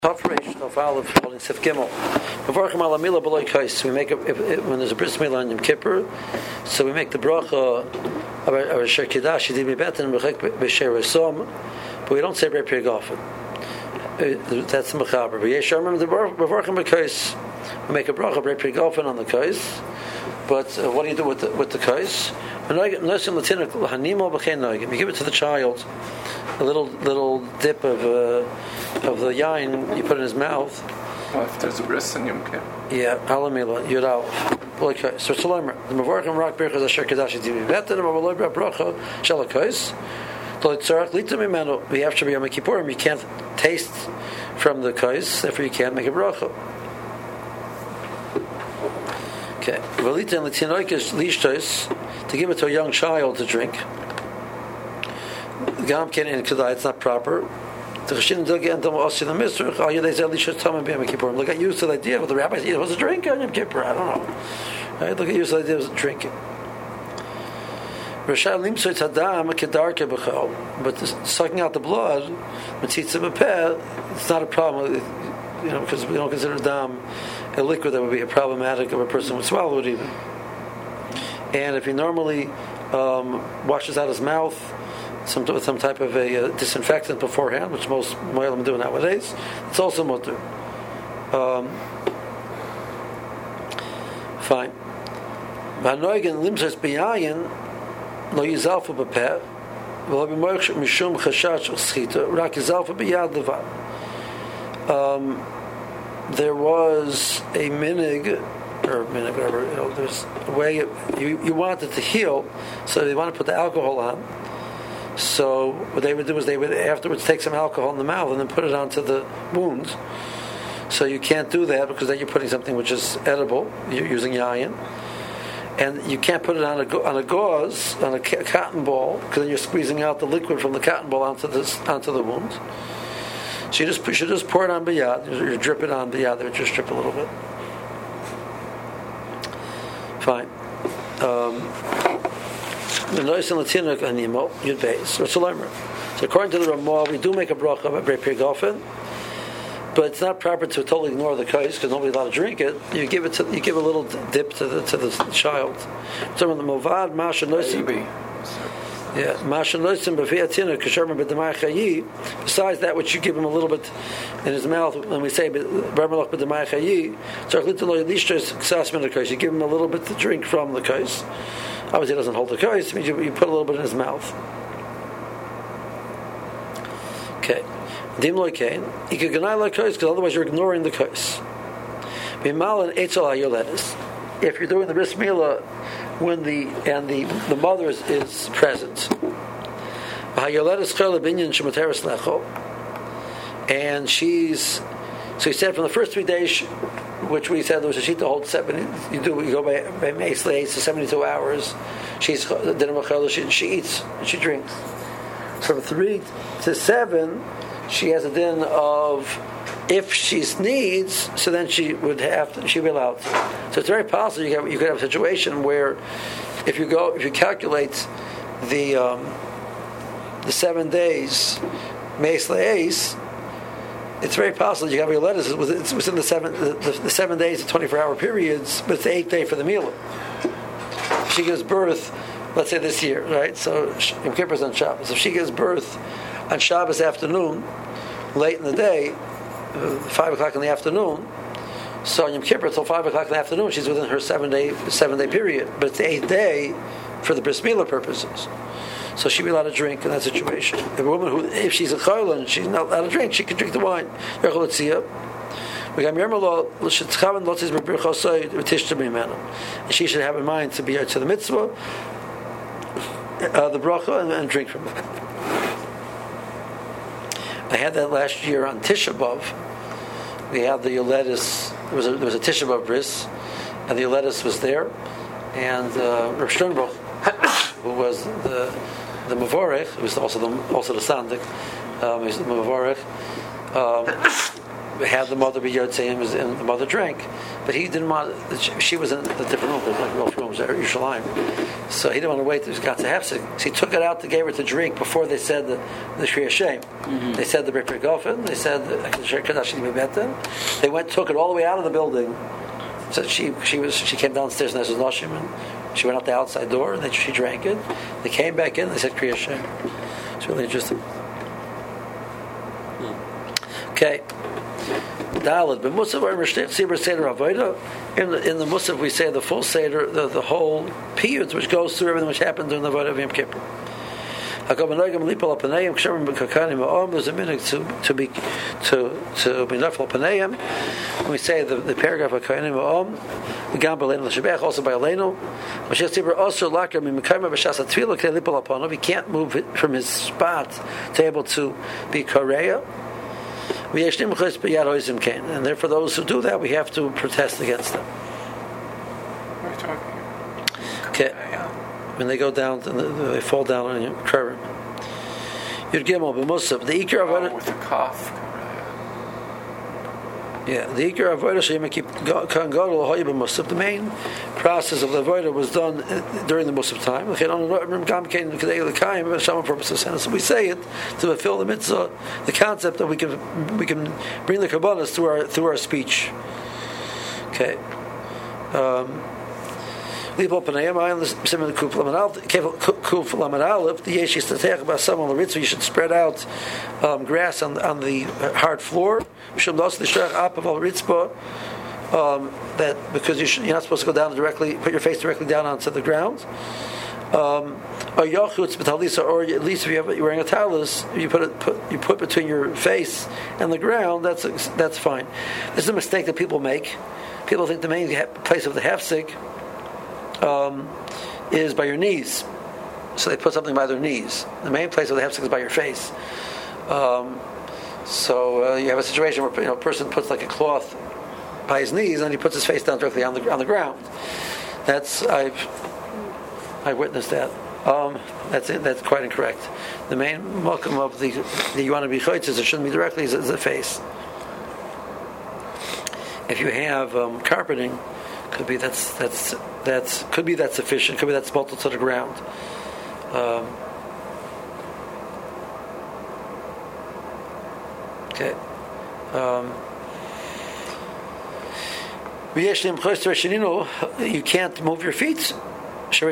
Operation of Olive holding Sif Gimel. We make when there's a bris milah on Yom Kippur, so we make the bracha of our Asher Kidash Yidimi Betan B'Sher Resom, but we don't say Brei Pri Gofen. That's the Mechaber. But Yesh remember the Bavarchim B'Kais. We make a bracha Brei Pri Gofen on the Kais. But what do you do with the Kais? You give it to the child, a little dip of the yain, you put in his mouth. Well, if there's a bris in Yom Kippur. Yeah, halamila, yudal. So Shlomer, the Mavarchim Rak Birchas Asher Kedash Yidimi Betan, the Mavarchim Bracha Shalakos. We have to be Yom Kippurim. You can't taste from the kais, therefore you can't make a bracha. Okay, to give it to a young child to drink. Gamken in Kedai, it's not proper. Look, I used to the idea what the rabbi said it was a drink on Yom Kippur. I don't know. Right? Look, I used to the idea it was drinking. But sucking out the blood, it's not a problem. Because we don't consider dam a liquid that would be problematic if a person would swallow it even. And if he normally washes out his mouth with some type of a disinfectant beforehand, which most Moelim do nowadays, it's also mutter. Fine. V'hanoigen limzes b'yayin lo yizalfu b'peh v'lo b'moich mishum chashash schita rak yizalfu b'yad levad. There was a whatever, there's a way you want it to heal, so they want to put the alcohol on. So what they would do is they would afterwards take some alcohol in the mouth and then put it onto the wound. So you can't do that because then you're putting something which is edible. You're using yayin, and you can't put it on a gauze, on a cotton ball, because then you're squeezing out the liquid from the cotton ball onto the wound. So you should just pour it on biyad. You drip it on biyad. They would just drip a little bit. Fine. So according to the Ramah, we do make a bracha of Brei Pri Gofen, but it's not proper to totally ignore the kais because nobody's allowed to drink it. You give a little dip to the child. So when the Movad Masha Noisim. Yeah, besides that which you give him a little bit in his mouth, when we say you give him a little bit to drink from the kais. Obviously, it doesn't hold the kais. It means you put a little bit in his mouth. Okay, you could deny like kais because otherwise you're ignoring the kais. If you're doing the bris milah when the mother is present, and she's, so he said from the first 3 days, which we said there was a sheet to hold 7. You go by Meislei, so 72 hours. She eats and she drinks. So from 3 to 7, she has a din of, if she needs, so then she'd be allowed to. So it's very possible you could have a situation where if you calculate the 7 days Meislei, it's very possible you have your lettuce. It's within the 7 days, the 24-hour periods, but it's the 8th day for the meal. She gives birth, let's say this year, right? So Yom Kippur's on Shabbos. If she gives birth on Shabbos afternoon, late in the day, 5 o'clock in the afternoon, so on Yom Kippur till 5 o'clock in the afternoon, she's within her 7 day period. But it's the 8th day for the bris milah purposes. So she'd be allowed to drink in that situation. If a woman if she's a chayla and she's not allowed to drink, she can drink the wine. And she should have in mind to be to the mitzvah, the bracha, and drink from it. I had that last year on Tisha B'Av. We had the Yoledis. There was a Tisha B'Av bris, and the Yoledis was there, and Rav Sternbruch, who was the Mavorech, who was also the Sandik, he was the Mavorech. had the mother be Yotzei and the mother drank. But he didn't want, she was in a different room, there's like both rooms there, Yerushalayim. So he didn't want to wait till he got to Hefsek. So he took it out, gave her to drink before they said the Shri Hashem. They said the Brit Gofen, they said the They took it all the way out of the building. So she came downstairs and this was Nashim, and she went out the outside door and then she drank it. They came back in and they said Kriya Hashem. It's really interesting. Okay. Daled, but Musaf or Sibur Seder Avodah. In the Musaf we say the full Seder, the whole piyut which goes through everything which happened during the Avodah of Yom Kippur. There's a minute to be left Paneim. When we say the paragraph of Kohanim Ma'om, also by Aleinu. He can't move it from his spot to able to be Korea. And therefore those who do that we have to protest against them. What are you talking about? Okay. When they go down, they fall down on your curve. You'd give them the Musaf. The Iker Avodah with a cough. Yeah, the Iker Avodah Shema keep Kan Gadol Hoyib Musaf. The main process of the Avodah was done during the Musaf time. So we say it to fulfill the mitzvah, the concept that we can bring the Kabbalahs through our speech. Okay. Leave open I similar to Kuf Lamed Aleph, the Yesh Yistatech about some on the Ritz, you should spread out grass on the hard floor. That because you're not supposed to go down directly, put your face directly down onto the ground. Or at least if you're wearing a talus, you put between your face and the ground. That's fine. This is a mistake that people make. People think the main place of the hefsek is by your knees, so they put something by their knees. The main place of the hefsek is by your face. So you have a situation where a person puts like a cloth by his knees and he puts his face down directly on the ground. I've witnessed that. That's it. That's quite incorrect. The main malkum of the you want to be chaytzis, it shouldn't be directly is the face. If you have carpeting, could be that's sufficient. Could be that's bolted to the ground. Okay. You can't move your feet. The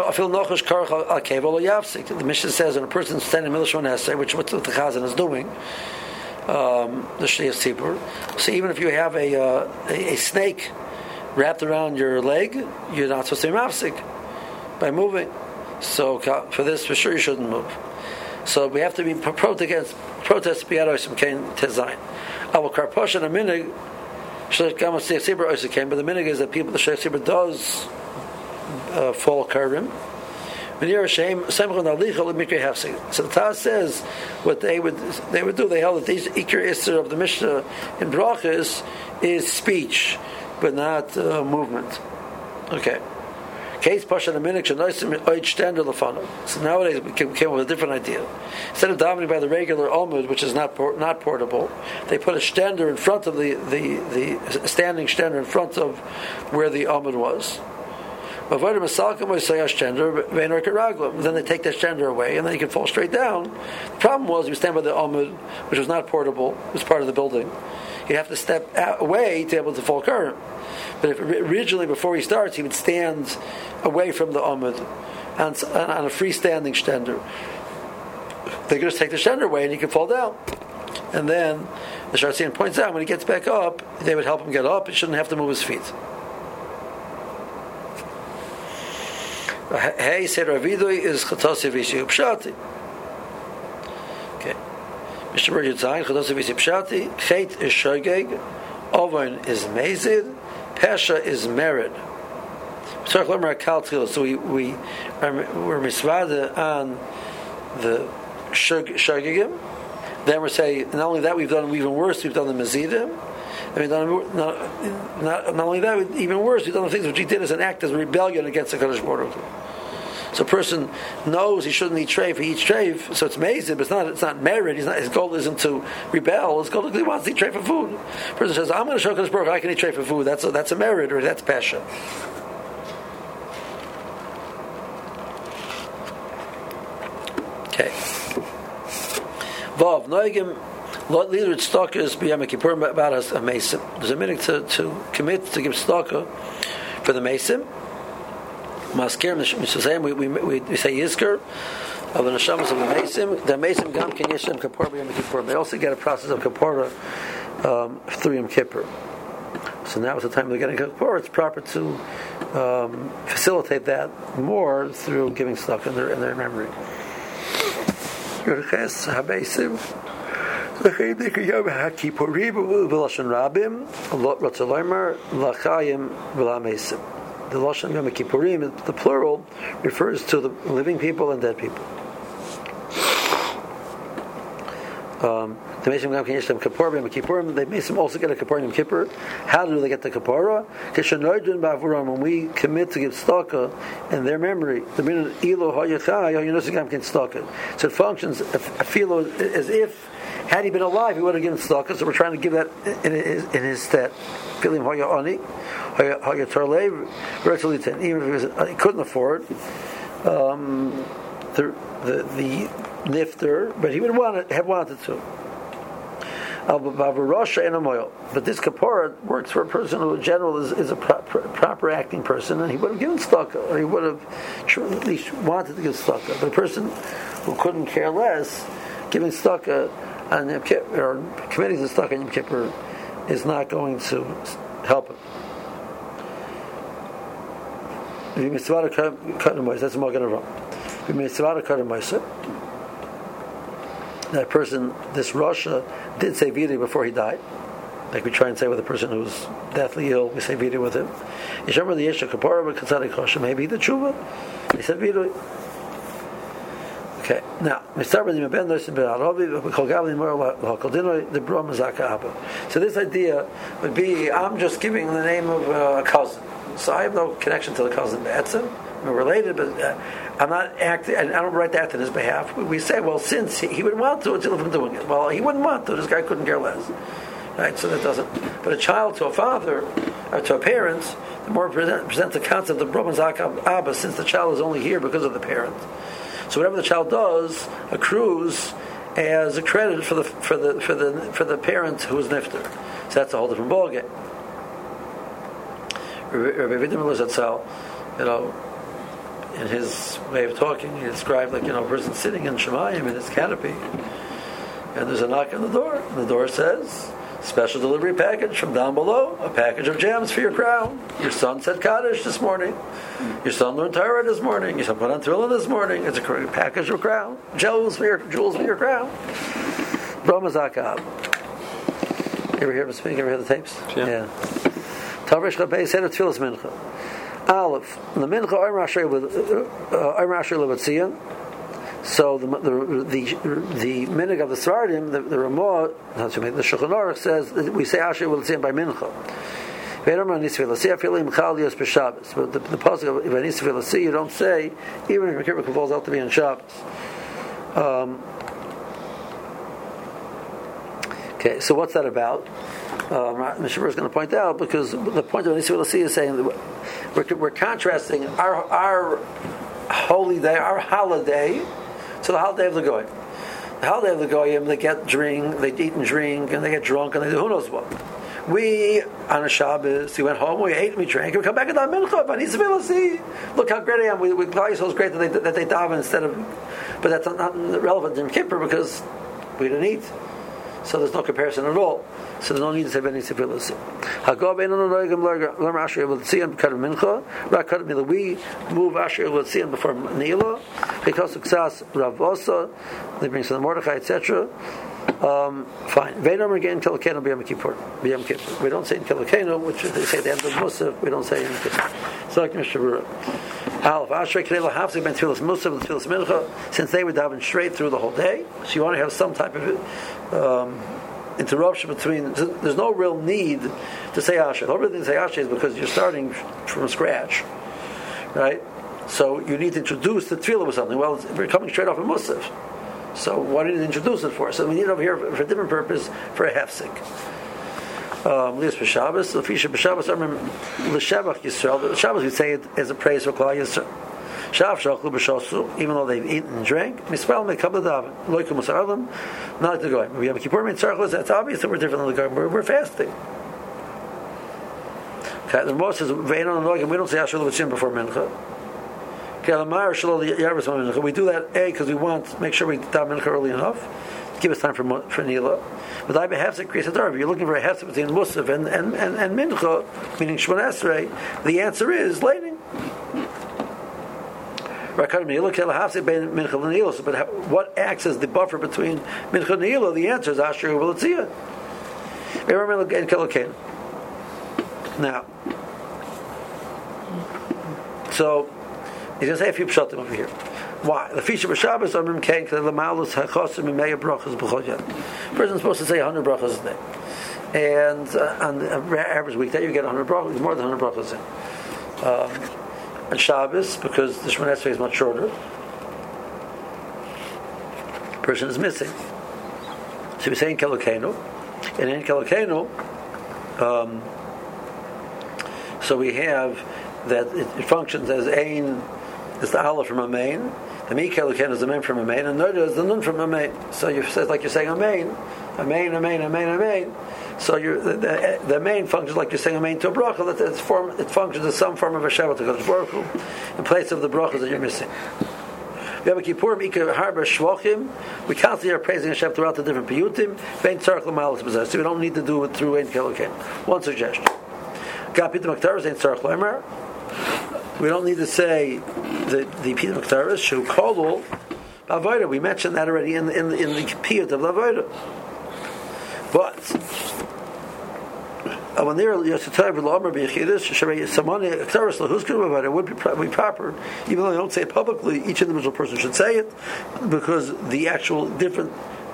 Mishnah says when a person is standing in the middle of Shemon which what the Chazan is doing, the Shliach Tzibur. So even if you have a snake wrapped around your leg, you're not supposed to be mafsik by moving. So for this, for sure, you shouldn't move. So we have to be protest biyadosim kain tezayin. Our karposh and a minig shliach gam Shliach Tzibur also came, but the minig is that people the Shliach Tzibur does fall karim. So the Taz says what they would do. They held that these Iker Isser of the Mishnah in Brachas is speech, but not movement. Okay. Case Pasha the Minik Shanoisim Oid Stender Lefano. So nowadays we came up with a different idea. Instead of davening by the regular Omud, which is not portable, they put a stender in front of the standing stender in front of where the Omud was. Then they take that stender away, and then you can fall straight down. The problem was you stand by the Omud, which was not portable, it was part of the building. You'd have to step away to be able to fall current. But if originally, before he starts, he would stand away from the Omud on a freestanding stender. They could just take the stender away, and he could fall down. And then the Shartzian points out when he gets back up, they would help him get up. He shouldn't have to move his feet. Hey, said Ravidui is Chatosi Vishi Pshati. Okay. Mr. Bird Yudzayin, Chatosi Vishi Pshati, Chet is Shogeg, Ovon is Mezid, Pesha is Merid. So we're misvada on the Shogegim. Then we're saying, not only that, we've done even worse, we've done the Mezidim. I mean, not only that, even worse, we've done the things which he did as an act, as a rebellion against the Kadosh Baruch Hu. So a person knows he shouldn't eat treif, he eats treif, so it's amazing, but it's not merit. His goal isn't to rebel. His goal is he wants to eat treif for food. A person says, I'm going to show Kadosh Baruch Hu I can eat treif for food. That's a merit, or that's passion. Okay. Vav noigim leader at stalkers b'yom kippurim about a mesim. There's a minute to commit to give stalker for the mesim. Masker we say yizker of the neshamas of the mesim. The mesim gam ken yeshem kippur b'yom kippurim. They also get a process of kippur through Yom Kippur. So now is the time they're getting kippur. It's proper to facilitate that more through giving stalker in their memory. Habeisim. The Lashon Yom Kippurim, the plural, refers to the living people and dead people. The Mesim Gam Ken Yeshem Kippur Yom Kippurim. They Mesim also get a Kippur Yom Kippur. How do they get the Kippura? When we commit to give tzedakah in their memory, the minute Elo Hayachai Hayunus Gam Ken tzedakah. So it functions. I feel as if had he been alive, he would have given tzedakah. So we're trying to give that in his stead. Feeling Hayani Hayatarlev Virtualitan. Even if he couldn't afford the nifter, but he would have wanted to. But this kapara works for a person who in general is a proper acting person, and he would have given tzedakah, or he would have at least wanted to give tzedakah. But a person who couldn't care less, giving tzedakah on Yom Kippur, or committing to tzedakah on Yom Kippur, is not going to help him. That's more going to wrong. That person, this Rasha, did say Vidi before he died. Like we try and say with a person who's deathly ill, we say Vidi with him. Maybe the tshuva. He said Vidi. Okay, now so this idea would be, I'm just giving the name of a cousin. So I have no connection to the cousin Be'etzim. We're related, but I'm not acting. I don't write that in his behalf. We say, well, since he would want to, until him doing it. Well, he wouldn't want to. This guy couldn't care less, right? So that doesn't. But a child to a father or to a parent, the more presents the concept of Brahman Zakab Abba, since the child is only here because of the parent. So whatever the child does accrues as a credit for the parent who is nifter. So that's a whole different ballgame. Rabbi Vidimel Zatzal, in his way of talking, he described a person sitting in Shemayim in his canopy, and there's a knock on the door, and the door says, special delivery package from down below, a package of gems for your crown. Your son said Kaddish this morning. Your son learned Torah this morning. Your son put on Tefillin this morning. It's a package of crown. Jewels for your crown. Brahma Zakab. You ever hear him speak? You ever hear the tapes? Yeah. Tavrish Chabei said it's Tfilas Mincha. Aleph, the mincha Omer Asher Levatzion. So the minig of the Sfardim, the Ramah, the Shulchan Aruch says that we say Asher Levatzion by mincha. But the pasuk of Ivanisif you don't say even if Kippur falls out to be on Shabbos. Okay, so what's that about? Mishabur is going to point out, because the point of Nisivil is saying that we're contrasting our holy day, our holiday, to the holiday of the Goyim. The holiday of the Goyim, they eat and drink, and they get drunk, and they do who knows what. We, on a Shabbos, we went home, we ate, we drank, and we come back and daven mincha. Look how great I am. We call you so great that they daven instead of. But that's not relevant in Kippur because we didn't eat. So there's no comparison at all. So there's no need to say any civility. We move Asher L'Tzion before Neila because of Ksas Rav Osa, they bring some Mordechai, etc. Fine. Veinom again Kilakenu B'Yom Kippur. We don't say in Kilakenu, which they say at the end of Musaf. We don't say in Kippur. So like Mr. Bura. Alf Asher Kedela Hafzik Ben Tfilas Musaf and Tfilas Mincha, since they would daven straight through the whole day. So you want to have some type of interruption between. There's no real need to say Asher. The only reason to say Asher is because you're starting from scratch, right? So you need to introduce the tefillah with something. Well, we're coming straight off a musaf. So what did you introduce it for? So we need it over here for a different purpose, for a hefsek. Lias b'Shabbos, l'fisha b'Shabbos, l'shavach Yisrael. The Shabbos we say it as a praise for Klal Yisrael. Shav shachlu b'shosu, even though they've eaten and drank. Mispel mekabel daven, loikum usarim, not like the goyim. We have a kippur mitzarchus. That's obvious that we're different than the goyim. We're fasting. Okay, the Ramah says ve'enon noigim. We don't say ashur l'v'tzim before mincha. We do that because we want to make sure we daven mincha early enough, give us time for nila. But I have to create a darby. You're looking for a hefsek between musaf and mincha, meaning shmon esrei. The answer is lighting. But what acts as the buffer between mincha and nila? The answer is asher u'v'letziyah. Now, so. He's going to say a few pshatim over here. Why? The feature of Shabbos Amrim Kain because the malus hachosim imei brachas b'chol. Person's supposed to say 100 brachas a day, and on the average weekday you get 100 brachas, more than 100 brachas in. And Shabbos, because the Shemona Esrei is much shorter, person is missing. So we say in Kelokenu, and in Kelokenu, so we have that it functions as ein. It's the aleph from a main. The Mikel is the main from a main, and Noda is the nun from a main. So you say like you're saying a main. So the main functions like you're saying a main to a bracha. That it functions as some form of a Shabbat to Kodesh Baruch Hu in place of the brachas that you're missing. We have a Kippur Mika Harba Shvochim. We constantly are praising Hashem throughout the different piyutim. Vein tzarich l'malas b'zeh. So we don't need to do it through ein kelokein. One suggestion. Gapit Maktaris ain't tzarich l'emar. We don't need to say the Piyut Maktaris Shu Kolul Avodah. We mentioned that already in the Piyut of Avodah. But when they're Yosef L'Omer B'Yechidus Sharei Samani Maktaris Lahus Kudu Avodah, it would be proper, even though they don't say it publicly. Each individual person should say it because the actual different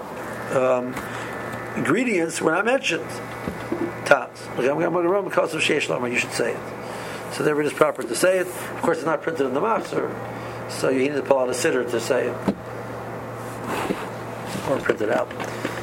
ingredients were not mentioned. Tas. You should say it. So therefore it is proper to say it. Of course it's not printed in the Machzor, so you need to pull out a siddur to say it. Or print it out.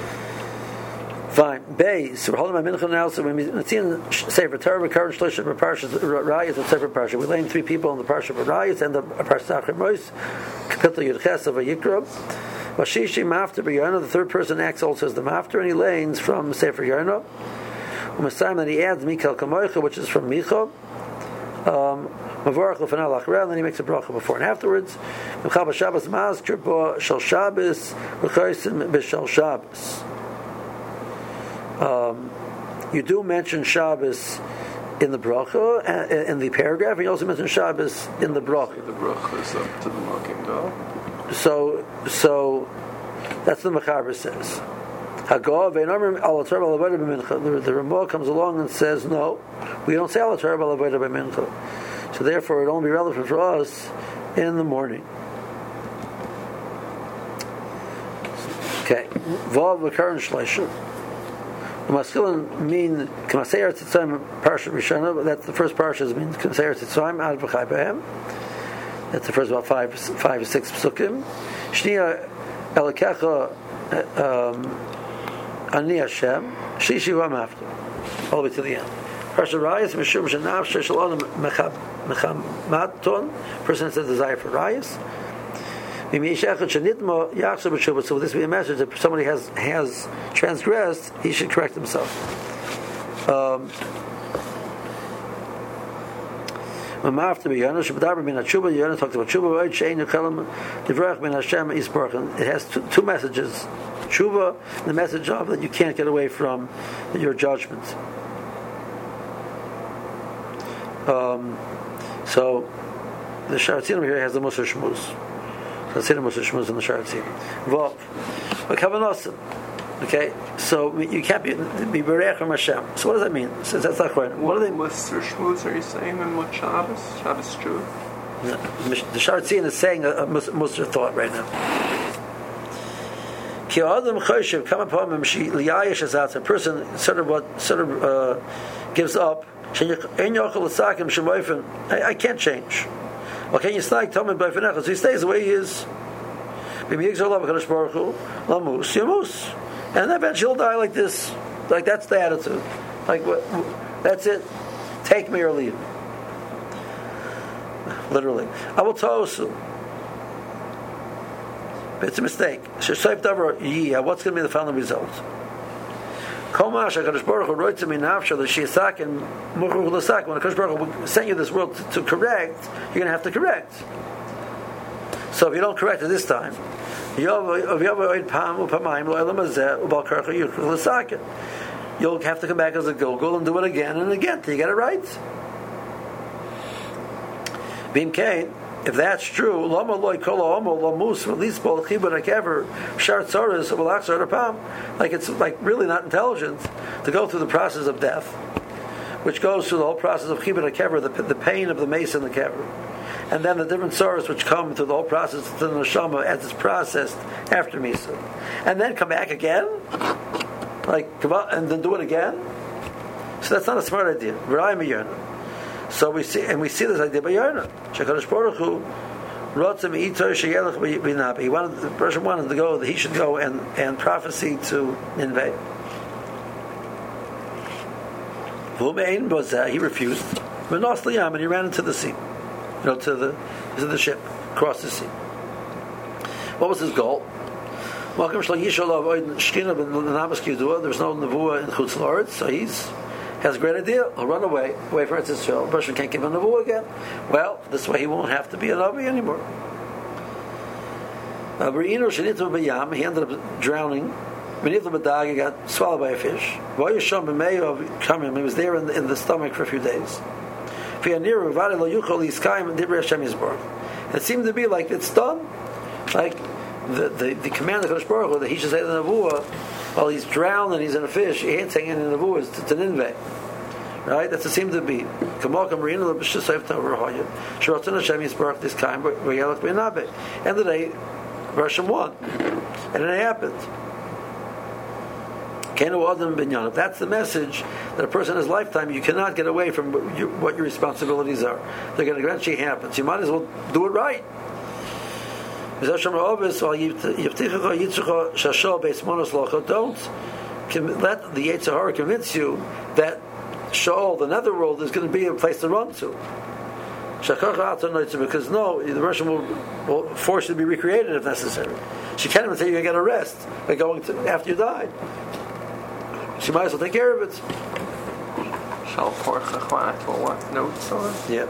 Fine. Bay. So we're holding my mincha now, so when we see in Sefer Torah, current Shlishim, Parshas Rayas, and Sefer Parsha. We lay in 3 people in the Parsha of Rayas, and the Parsha Achim Mois, Kapitel Yudches of Vayikra. Vashishi Mafter B'Yonah, the third person acts also as the Mafter, and he lanes from Sefer Yonah. Umasayim, then he adds Mikel Kamoicha, which is from Micha. Mavorach l'fanal achra, and then he makes a bracha before and afterwards. Mechal Shabbos mazkir bo shel Shabbos v'chosim b'shel Shabbos. You do mention Shabbos in the bracha, in the paragraph, and you also mention Shabbos in the bracha. The bracha is up to the Magen Dal. So that's the Mechaber says. The Ramah comes along and says, no, we don't say Al Torah B'Avodah B'Mincha. So therefore, it won't be relevant for us in the morning. Okay. Vav V'Karan Shleisha. The Maskilin mean K'Masei Eretz Yisrael Parsha Rishona. That's the first parsha means K'Masei Eretz Yisrael Ad V'Chai B'Hem. That's the first about 5 or 6 psukim. Shnia Elikecha Ani Hashem, Shishi V'Amafter, all the way to the end. Parsha Rayas, Meshum Shenav Sheshel Adam Mechamaton, person has a desire for Rayas. So this will be a message that if somebody has transgressed, he should correct himself. It has two messages. Tshuva, the message of that you can't get away from your judgment. So the Sharatzin over here has the Musar Shmuz. Let's say the Musar Shmuz in the Sharatzin. Vav. Okay, so you can't be Berech from Hashem. So what does that mean? Since that's not correct. What are they? Musar Shmuz are you saying in what Shabbos? Shabbos Tshuva? The Sharatzin is saying a Musar thought right now. Ki Adam Choshev come upon him. She liyayish as a person sort of gives up. I can't change. Okay, you snag Tomid by Fenecha, so he stays the way he is. And eventually he'll die like this. Like that's the attitude. Like what? That's it. Take me or leave. Literally. I will tell you. It's a mistake. What's going to be the final result? When Akadosh Baruch Hu sent you this world to correct, you're going to have to correct. So if you don't correct it this time, you'll have to come back as a Gilgul and do it again and again till you get it right. If that's true, like it's like really not intelligent to go through the process of death, which goes through the whole process of chibur hakever, the pain of the mace and the kever, and then the different sorrows which come through the whole process of the neshama as it's processed after misa, and then come back again, like come out and then do it again. So that's not a smart idea. So we see this idea by Yarna. Shekadosh Baruch Hu rotzim itor sheyelach b'nabi. The person wanted to go, that he should go and prophecy to Nineveh. He refused. Menos liyam, and he ran into the sea. To the ship, across the sea. What was his goal? There was no nevuah in Chutz La'aretz, so has a great idea. He'll run away from Eretz Yisrael. The person can't give a nevuah again. Well, this way he won't have to be a navi anymore. He ended up drowning. He got swallowed by a fish. He was there in the stomach for a few days. It seemed to be like it's done. Like the command of Kadosh Baruch Hu that he should say the nevuah while he's drowned and he's in a fish. He ain't saying any nevuahs to Nineveh. Right? That's what it seemed to be. End of the day, Hashem won. And it happened. If that's the message that a person in his lifetime, you cannot get away from what your responsibilities are. They're going to eventually happen. So you might as well do it right. Don't let the Yetzer Hara convince you that Sheol, the netherworld, is going to be a place to run to. Because no, the Russian will force you to be recreated if necessary. She can't even say you're going to get a rest by going to after you die. She might as well take care of it. Shall what notes on? Yeah.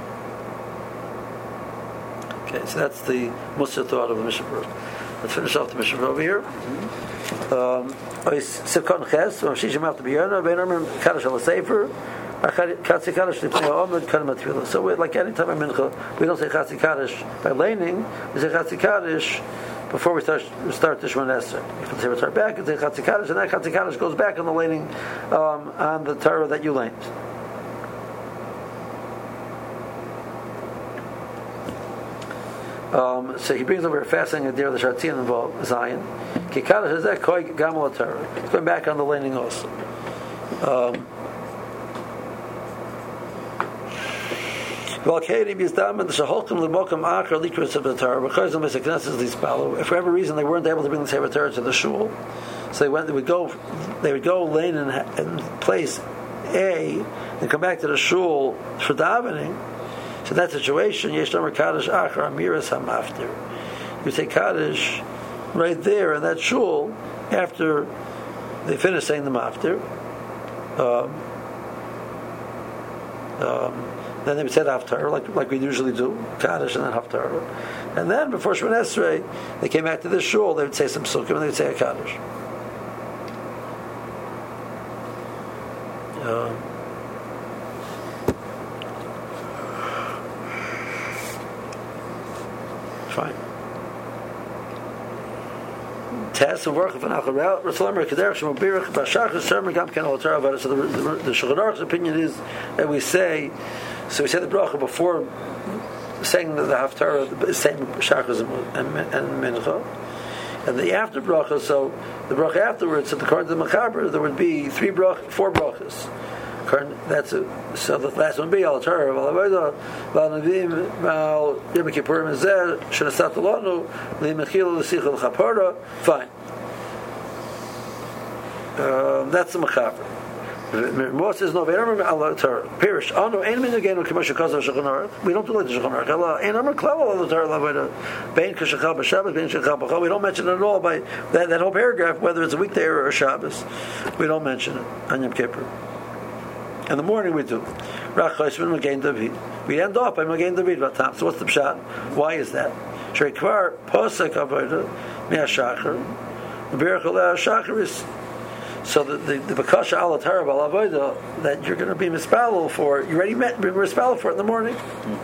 Okay, so that's the Musar thought of the Mishnah Berurah. Let's finish off the Mishnah Berurah over here. Sivkot Ches, Shishim after Biyana, Beinarim Kaddish al Sefer, Chatzi Kaddish Lifnei Ha'omid Kadam Atfilah. So like any time in Mincha, we don't say Chatzi Kaddish by laning. We say Chatzi Kaddish before we start the Shemona Esrei. If we say we start back, we say Chatzi Kaddish, and that Chatzi Kaddish goes back on the laning on the Torah that you laned. So he brings over a fascinating idea of the Shartian involved Zion. Kikadash is that koi gamal Torah. It's going back on the laning also. If for every reason they weren't able to bring the Sefer Torah to the shul, so they would go lane in place A and come back to the shul for davening. So that situation, you say Kaddish right there in that shul after they finish saying the maftir. Then they would say the haftarah, like we usually do, Kaddish and then haftarah. And then before Shemona Esrei, they came back to the shul, they would say some sukkim and they would say a Kaddish. Fine. Test of work of an acharel. Rasulullah Kaderach Shemobirach Bashachas Sermon Gam Ken Al Torah. So the Shulchan Aruch's opinion is that we say the bracha before saying the haftarah, the same shachas and mincha, and the after bracha. So the bracha afterwards, according to the Mechaber, there would be four brachas. That's it. So the last one be al Torah val avoda val nevim val Yom Kippurim zeh shenasat lanu limechil l'sichel chapara. Fine. That's the mechaber. Moshe says no. Al Torah. Pirish. Oh no. Ein min again commercial cause of Shulchan Aruch. We don't do like the Shulchan Aruch. Allah. Ein amar klal al Torah avoda. Bein kashachal b'Shabbos. Bein kashachal b'Chol. We don't mention it at all by that whole paragraph, whether it's a weekday or a Shabbos. We don't mention it on Yom Kippur. In the morning we do. We end off by Magen David. So what's the pshat? Why is that? Shreikvar posek avoda me'ashachar. The berach al shachar is so the bakasha al Torah al avoda that you're going to be mispalel for. You already met mispalel for it in the morning.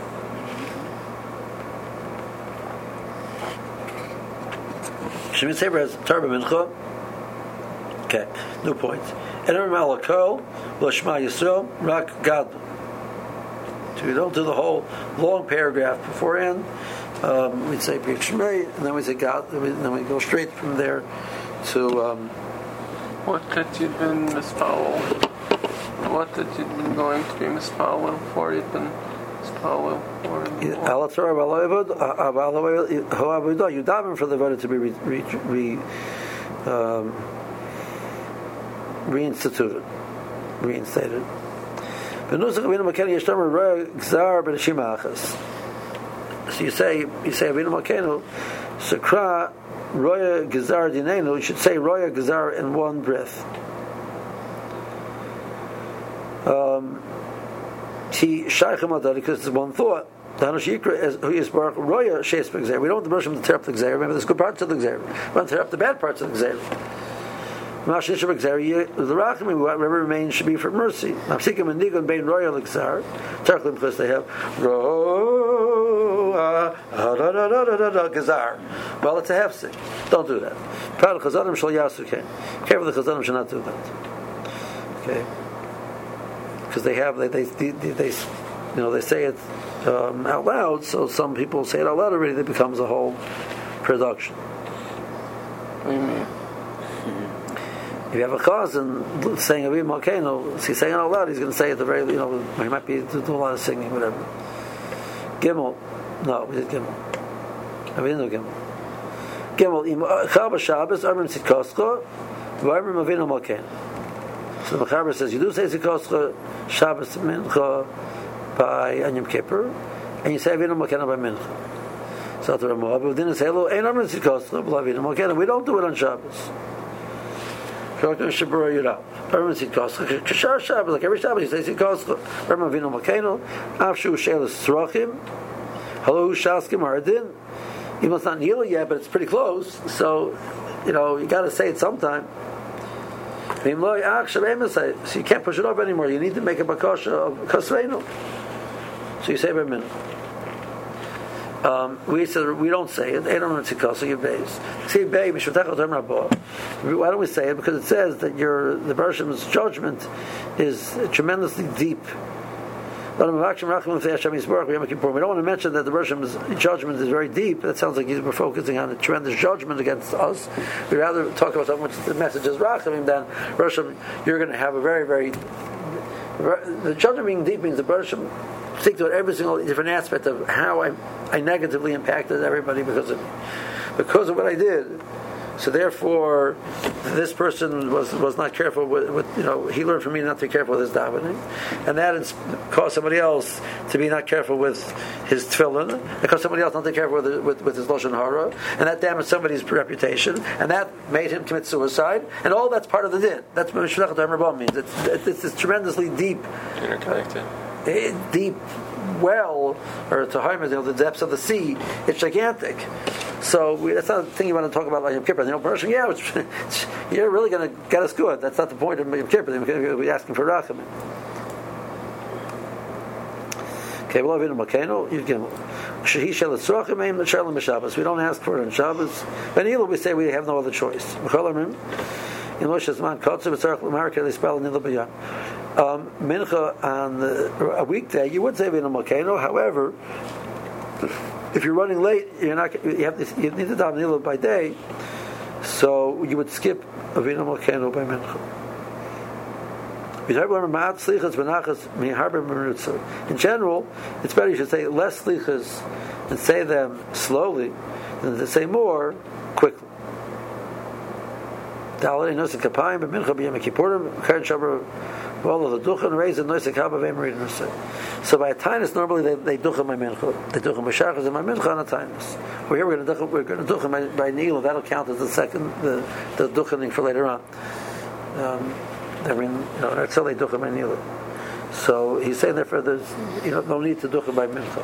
Shemin Sefer has Torah mincha. Okay, new point. Ener malakol l'shma Yisrael rak gad. So we don't do the whole long paragraph beforehand. We'd say Brit Shmei, and then we say God, and then we go straight from there to. What that you'd been mispalel? What that you'd been going to be mispalel for? You'd been mispalel for? Al Torah you daven for the voter to be reinstated. So you say Avinu Malkeinu Sakra Roya Gazar Dinenu. You should say Roya Gazar in one breath. He Shaichem Adari because it's one thought. Danu Shikra is who is Baruch Roya Sheis B'Gzer. We don't want the Bershom to tear up the Gzer. Remember, there's good parts of the Gzer. We want to tear up the bad parts of the Gzer. Whatever remains should be for mercy. Because they have Gazar. Well, it's a hefsek. Don't do that. Careful, the Chazanim should not do that. Okay, because they say it out loud. So some people say it out loud already. It becomes a whole production. What do you mean? If you have a cousin saying Avinu Malkeinu, he's saying it out loud, he's going to say it the very, he might be doing a lot of singing, whatever. Gimel. No, we did Gimel. Avinu Gimel. Gimel. Chal b'Shabbos, Amrim Tzidkoscha, v'Amrim Avinu Malkeinu. So the Mechaber says, you do say Tzidkoscha, Shabbos Mincha, by Yom Kippur, and you say Avinu Malkeinu by Mincha. So the Ramah, but didn't say, Ein Amrim Tzidkoscha, Avinu Malkeinu. We don't do it on Shabbos. Like every Shabbos, he says Tzidkoscha. Remember Avinu Malkeinu, Avshu Shelas Tzrachim, Hello Shaskim Aradin. Even though it's not Nila yet, but it's pretty close. So, you got to say it sometime. So you can't push it up anymore. You need to make a bakasha of kasreinu. So you say by minute. We don't say it. Why don't we say it? Because it says that the Bershom's judgment is tremendously deep. We don't want to mention that the Bershom's judgment is very deep. That sounds like we're focusing on a tremendous judgment against us. We'd rather talk about how much the message is Rachamim than Bershom. You're going to have a very, very... The judgment being deep means the Bershom think to it every single different aspect of how I negatively impacted everybody because of what I did. So therefore, this person was not careful with he learned from me not to be careful with his davening, and that caused somebody else to be not careful with his tefillin. It caused somebody else not to be careful with his lashon hara, and that damaged somebody's reputation, and that made him commit suicide. And all that's part of the din. That's what Mishulach Torah means. It's tremendously deep, interconnected. Deep well, or to the depths of the sea. It's gigantic. So that's not the thing you want to talk about like Yom Kippur. Person, you're really going to get us good. That's not the point of Yom Kippur. We're asking for rachamim. Okay, we don't ask for it on Shabbos. But either we say we have no other choice. Mincha on a weekday, you would say Avinu Malkeinu. However, if you're running late, you need to daven Nila by day, so you would skip Avinu Malkeinu by Mincha. In general, it's better you should say less slichas and say them slowly than to say more quickly. So by a tainus, normally they duchen my mincha. They duchen my shachas and my mincha on a tainus. Well, here we're going to duchen by neilu. That'll count as the second, the duchening for later on. That's how they duchen by neilu. So he's saying therefore there's no need to duchen by mincha.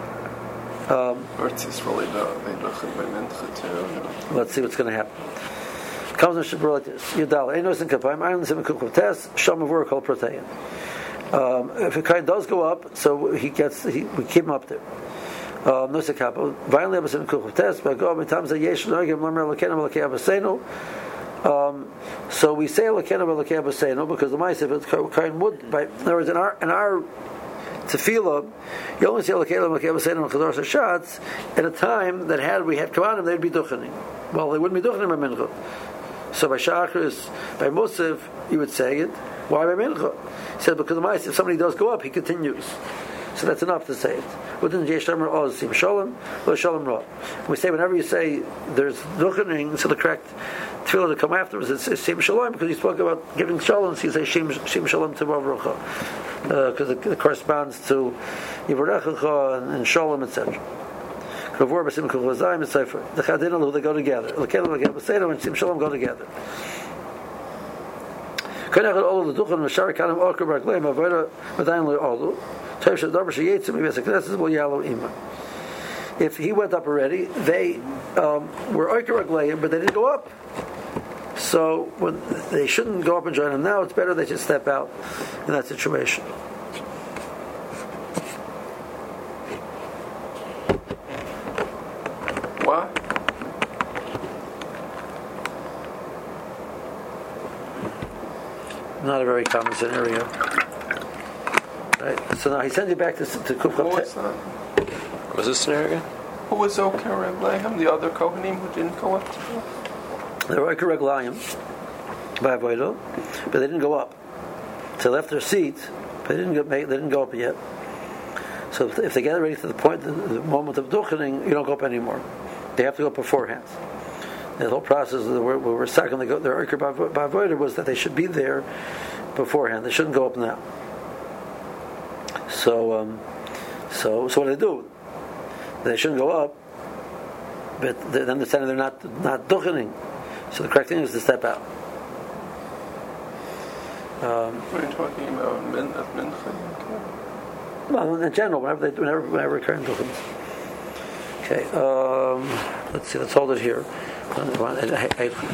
Let's see what's going to happen. Comes in Shabbat like this. Yudal, Einos and Kapayim, Islands and Kukuv Sham of called Protein. If a kain does go up, so we keep him up there. Nosakapo, violently up in Kukuv Test, but go up in times that Yesh Nagim Lamer Lakenam Lakea Baseno. So we say Lakenam Lakea Baseno because the mice if it's kain would in other words in our tefillah, you only say Lakenam Lakea Baseno and Chadar Shots at a time that we had Kavanim, they'd be duchening. Well, they wouldn't be duchening by mincha. So by Shachris, by Musaf, you would say it. Why by Mincha? He said because the mice, if somebody does go up, he continues. So that's enough to say it. Within the Yeshlamar Ozim Shalom, or Shalom Ra. We say whenever you say there's duchening, so the correct tefillah to come afterwards it's Shem Shalom because you spoke about giving Shalom, so you say Shem Shalom to Vavrocha. Because it corresponds to Yivarechacha and Shalom, etc. The Chadinalu, they go together. The Kelim and Sim Shalom go together. If he went up already, they were Oikaraglayim, but they didn't go up. So when they shouldn't go up and join him now, it's better they should step out in that situation. Not a very common scenario. Right? So now he sends you back to Kufcha. What was that? What was this scenario again? Who was Oker Reglayim? The other Kohanim who didn't go up to him? They were Oker Reglayim by Avodah, but they didn't go up. So they left their seat, but they didn't go up yet. So if they get ready to the point, the moment of duchening, you don't go up anymore. They have to go up beforehand. The whole process where we're stuck on their Oker Bavodah was that they should be there beforehand. They shouldn't go up now. So what do they do? They shouldn't go up, but they understand they're not duchening. So the correct thing is to step out. What are you talking about? Mincha? Well, in general, whenever occurring duchening. Okay, let's see. Let's hold it here.